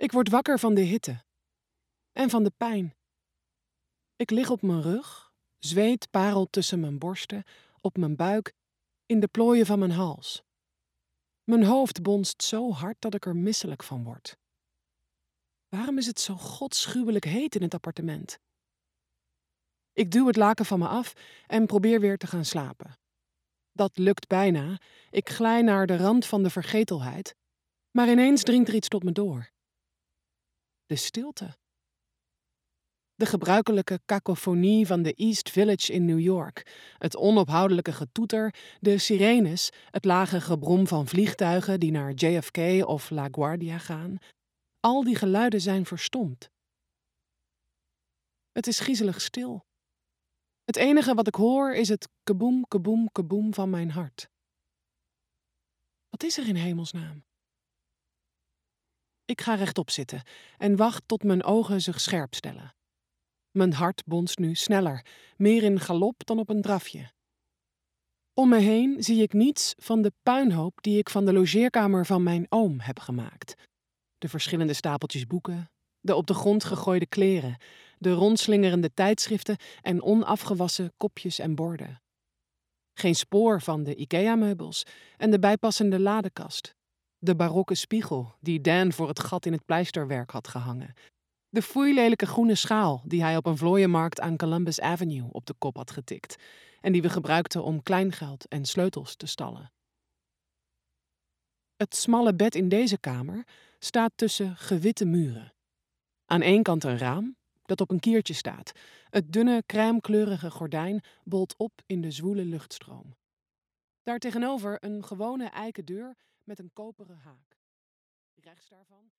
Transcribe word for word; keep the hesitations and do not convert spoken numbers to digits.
Ik word wakker van de hitte. En van de pijn. Ik lig op mijn rug, zweet parelt tussen mijn borsten, op mijn buik, in de plooien van mijn hals. Mijn hoofd bonst zo hard dat ik er misselijk van word. Waarom is het zo godschuwelijk heet in het appartement? Ik duw het laken van me af en probeer weer te gaan slapen. Dat lukt bijna. Ik glij naar de rand van de vergetelheid, maar ineens dringt er iets tot me door. De stilte. De gebruikelijke kakofonie van de East Village in New York. Het onophoudelijke getoeter, de sirenes, het lage gebrom van vliegtuigen die naar J F K of LaGuardia gaan. Al die geluiden zijn verstomd. Het is griezelig stil. Het enige wat ik hoor is het keboem, keboem, keboem van mijn hart. Wat is er in hemelsnaam? Ik ga rechtop zitten en wacht tot mijn ogen zich scherp stellen. Mijn hart bonst nu sneller, meer in galop dan op een drafje. Om me heen zie ik niets van de puinhoop die ik van de logeerkamer van mijn oom heb gemaakt. De verschillende stapeltjes boeken, de op de grond gegooide kleren, de rondslingerende tijdschriften en onafgewassen kopjes en borden. Geen spoor van de IKEA-meubels en de bijpassende ladekast. De barokke spiegel die Dan voor het gat in het pleisterwerk had gehangen. De foeilelijke groene schaal die hij op een vlooienmarkt aan Columbus Avenue op de kop had getikt en die we gebruikten om kleingeld en sleutels te stallen. Het smalle bed in deze kamer staat tussen gewitte muren. Aan één kant een raam dat op een kiertje staat. Het dunne, crèmekleurige gordijn bolt op in de zwoele luchtstroom. Daartegenover een gewone eiken deur met een koperen haak. Rechts daarvan